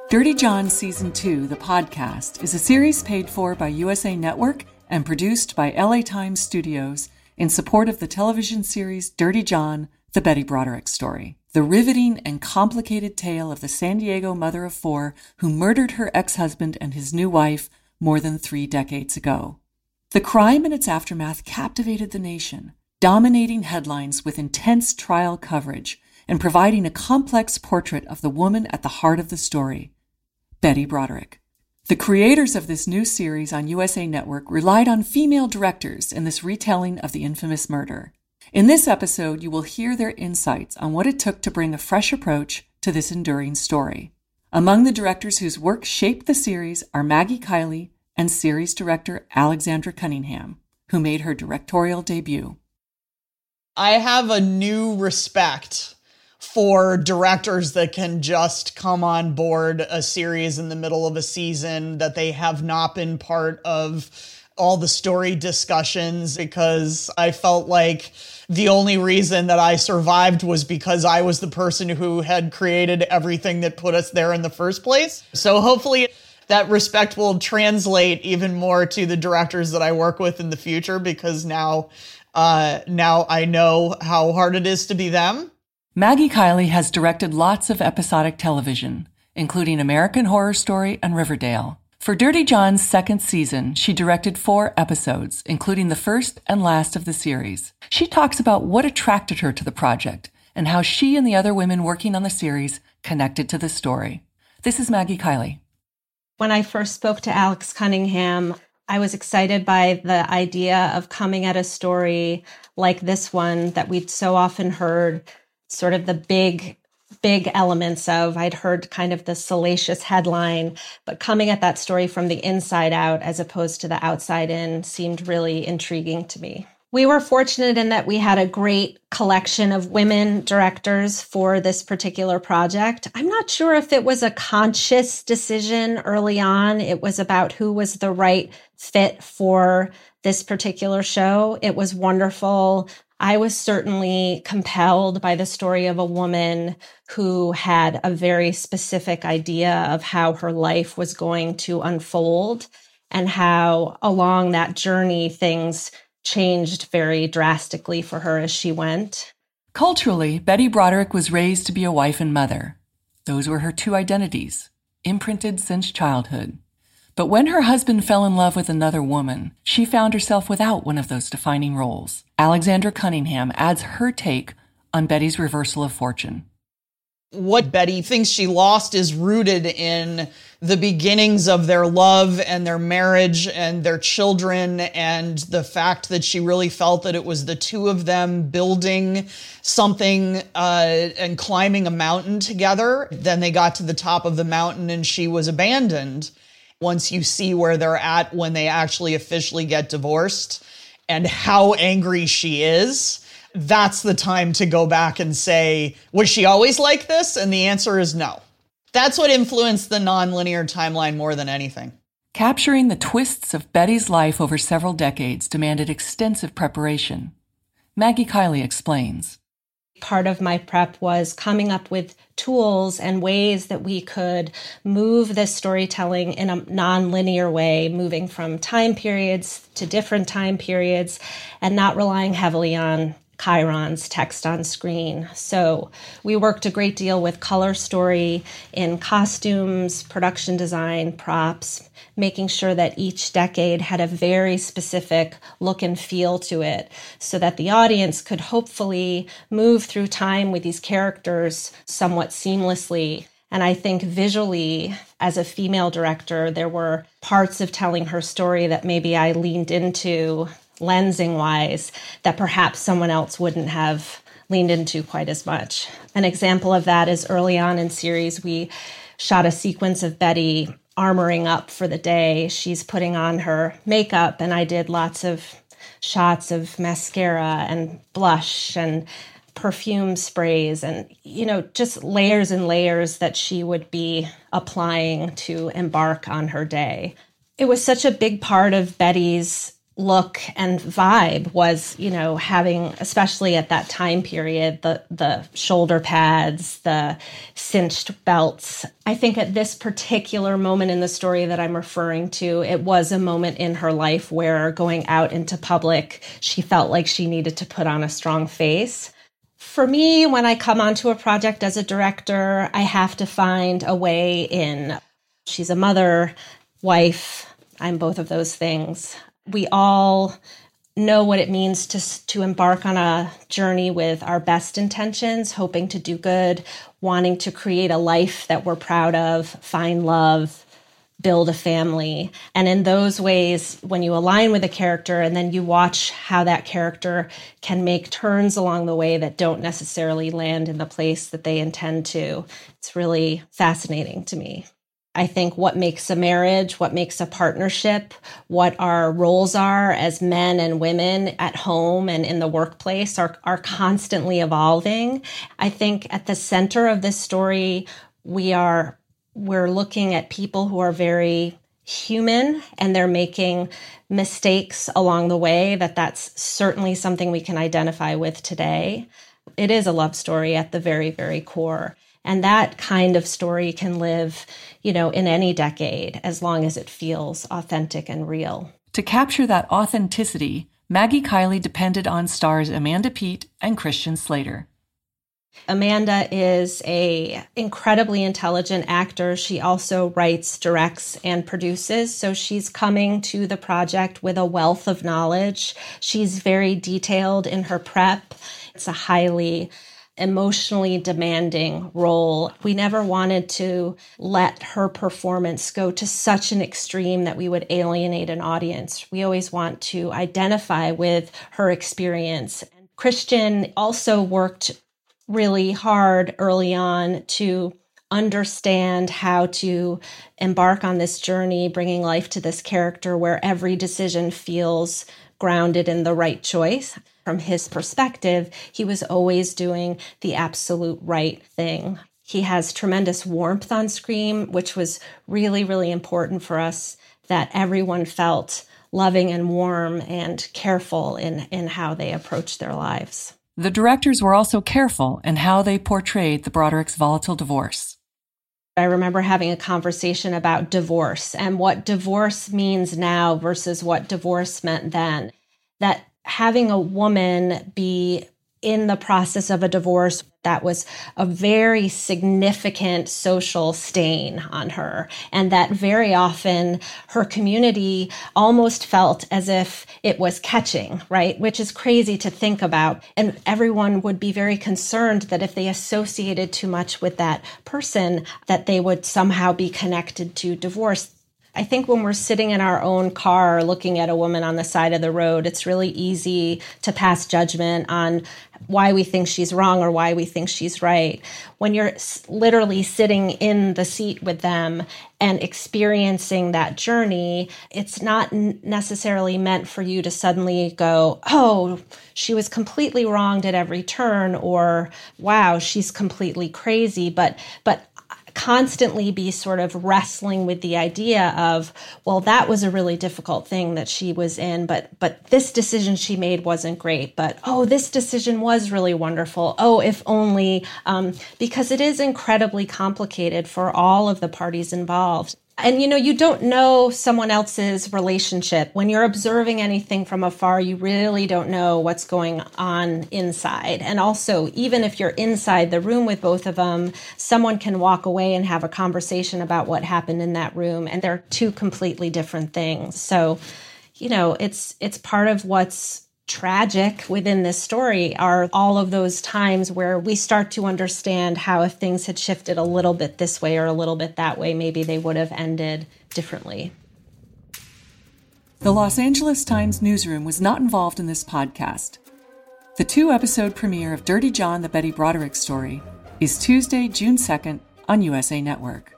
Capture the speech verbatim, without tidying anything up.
Dirty John Season two, the podcast, is a series paid for by U S A Network and produced by L A Times Studios in support of the television series Dirty John, the Betty Broderick story. The riveting and complicated tale of the San Diego mother of four who murdered her ex-husband and his new wife more than three decades ago. The crime and its aftermath captivated the nation, dominating headlines with intense trial coverage and providing a complex portrait of the woman at the heart of the story, Betty Broderick. The creators of this new series on U S A Network relied on female directors in this retelling of the infamous murder. In this episode, you will hear their insights on what it took to bring a fresh approach to this enduring story. Among the directors whose work shaped the series are Maggie Kiley and series director Alexandra Cunningham, who made her directorial debut. I have a new respect for directors that can just come on board a series in the middle of a season, that they have not been part of all the story discussions, because I felt like the only reason that I survived was because I was the person who had created everything that put us there in the first place. So hopefully that respect will translate even more to the directors that I work with in the future, because now, uh, now I know how hard it is to be them. Maggie Kiley has directed lots of episodic television, including American Horror Story and Riverdale. For Dirty John's second season, she directed four episodes, including the first and last of the series. She talks about what attracted her to the project and how she and the other women working on the series connected to the story. This is Maggie Kiley. When I first spoke to Alex Cunningham, I was excited by the idea of coming at a story like this one that we'd so often heard sort of the big, big elements of. I'd heard kind of the salacious headline, but coming at that story from the inside out as opposed to the outside in seemed really intriguing to me. We were fortunate in that we had a great collection of women directors for this particular project. I'm not sure if it was a conscious decision early on. It was about who was the right fit for this particular show. It was wonderful. I was certainly compelled by the story of a woman who had a very specific idea of how her life was going to unfold and how along that journey things changed very drastically for her as she went. Culturally, Betty Broderick was raised to be a wife and mother. Those were her two identities, imprinted since childhood. But when her husband fell in love with another woman, she found herself without one of those defining roles. Alexandra Cunningham adds her take on Betty's reversal of fortune. What Betty thinks she lost is rooted in the beginnings of their love and their marriage and their children, and the fact that she really felt that it was the two of them building something uh, and climbing a mountain together. Then they got to the top of the mountain and she was abandoned. Once you see where they're at when they actually officially get divorced and how angry she is, that's the time to go back and say, was she always like this? And the answer is no. That's what influenced the nonlinear timeline more than anything. Capturing the twists of Betty's life over several decades demanded extensive preparation. Maggie Kiley explains. Part of my prep was coming up with tools and ways that we could move this storytelling in a non-linear way, moving from time periods to different time periods and not relying heavily on chyrons, text on screen. So we worked a great deal with color story in costumes, production design, props, making sure that each decade had a very specific look and feel to it so that the audience could hopefully move through time with these characters somewhat seamlessly. And I think visually, as a female director, there were parts of telling her story that maybe I leaned into lensing-wise that perhaps someone else wouldn't have leaned into quite as much. An example of that is early on in series, we shot a sequence of Betty armoring up for the day. She's putting on her makeup, and I did lots of shots of mascara and blush and perfume sprays and, you know, just layers and layers that she would be applying to embark on her day. It was such a big part of Betty's look and vibe was, you know, having, especially at that time period, the the shoulder pads, the cinched belts. I think at this particular moment in the story that I'm referring to, it was a moment in her life where going out into public, she felt like she needed to put on a strong face. For me, when I come onto a project as a director, I have to find a way in. She's a mother, wife. I'm both of those things. We all know what it means to, to embark on a journey with our best intentions, hoping to do good, wanting to create a life that we're proud of, find love, build a family. And in those ways, when you align with a character and then you watch how that character can make turns along the way that don't necessarily land in the place that they intend to, it's really fascinating to me. I think what makes a marriage, what makes a partnership, what our roles are as men and women at home and in the workplace are, are constantly evolving. I think at the center of this story, we are we're looking at people who are very human and they're making mistakes along the way, that that's certainly something we can identify with today. It is a love story at the very, very core. And that kind of story can live, you know, in any decade, as long as it feels authentic and real. To capture that authenticity, Maggie Kiley depended on stars Amanda Peet and Christian Slater. Amanda is a incredibly intelligent actor. She also writes, directs, and produces. So she's coming to the project with a wealth of knowledge. She's very detailed in her prep. It's a highly emotionally demanding role. We never wanted to let her performance go to such an extreme that we would alienate an audience. We always want to identify with her experience. Christian also worked really hard early on to understand how to embark on this journey, bringing life to this character where every decision feels grounded in the right choice. From his perspective, he was always doing the absolute right thing. He has tremendous warmth on screen, which was really, really important for us, that everyone felt loving and warm and careful in, in how they approached their lives. The directors were also careful in how they portrayed the Brodericks' volatile divorce. I remember having a conversation about divorce and what divorce means now versus what divorce meant then. That having a woman be in the process of a divorce, that was a very significant social stain on her. And that very often her community almost felt as if it was catching, right? Which is crazy to think about. And everyone would be very concerned that if they associated too much with that person, that they would somehow be connected to divorce. I think when we're sitting in our own car looking at a woman on the side of the road, it's really easy to pass judgment on why we think she's wrong or why we think she's right. When you're literally sitting in the seat with them and experiencing that journey, it's not necessarily meant for you to suddenly go, oh, she was completely wronged at every turn, or wow, she's completely crazy. But, but constantly be sort of wrestling with the idea of, well, that was a really difficult thing that she was in, but but this decision she made wasn't great. But, oh, this decision was really wonderful. Oh, if only, um, because it is incredibly complicated for all of the parties involved. And, you know, you don't know someone else's relationship. When you're observing anything from afar, you really don't know what's going on inside. And also, even if you're inside the room with both of them, someone can walk away and have a conversation about what happened in that room. And they're two completely different things. So, you know, it's it's part of what's tragic within this story are all of those times where we start to understand how if things had shifted a little bit this way or a little bit that way, maybe they would have ended differently. The Los Angeles Times newsroom was not involved in this podcast. The two-episode premiere of Dirty John, the Betty Broderick story, is Tuesday, June second on U S A Network.